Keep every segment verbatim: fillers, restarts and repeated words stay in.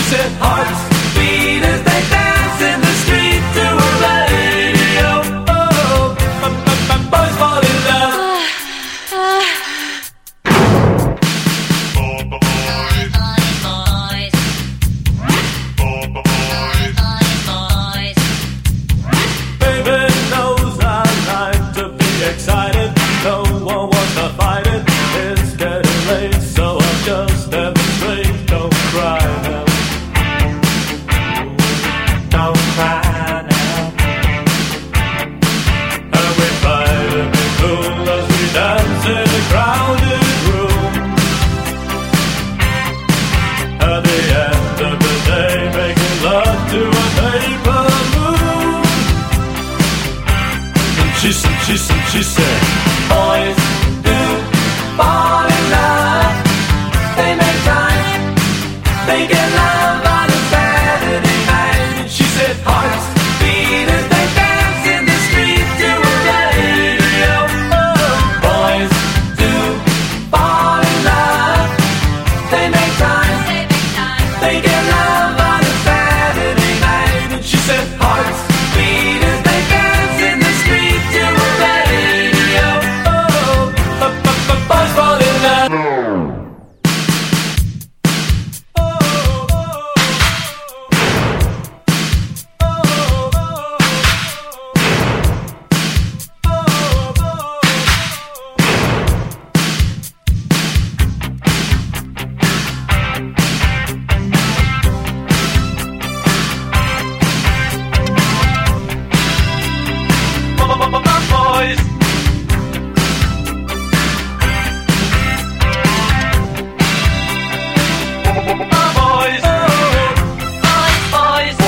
said hearts beat as they dance in the street to a radio. Oh, boys fall in love. Baby knows I like to be excited. No one wants to fight it. It's getting late, so I'll just demonstrate. Don't cry now. Don't cry now. And we fight and be cool as we dance in a crowded room. At the end of the day, making love to a paper moon. And she said, she said, she said, boys do fall in love. They make time, they get love on a Saturday night. And she said hearts beat as they dance in the street to a radio. Oh, boys do fall in love. They make time, they get love on a Saturday night. And she said hearts beat as they dance in the street to a radio. Oh, boys fall in love. Boys. Boys. Boys.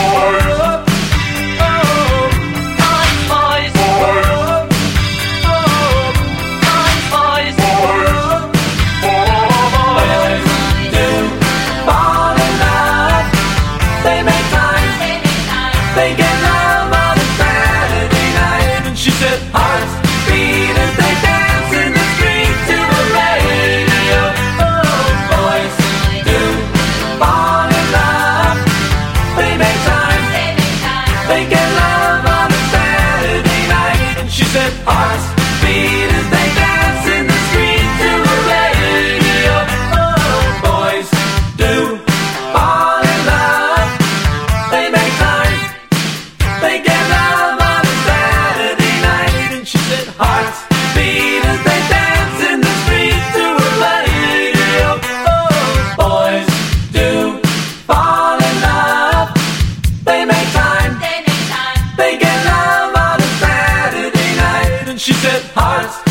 They get love on a Saturday night. And she said hearts beat as they dance in the street to a radio. Oh, boys do fall in love. They make time, they get love on a Saturday night. And she said hearts beat as they dance in the street to a radio. Oh, boys do fall in love. They make time, they get love on a Saturday night. And she said hearts beat as they dance in the street to a radio. Oh, boys do fall in love. They make time, they get love on a Saturday night. And she said hearts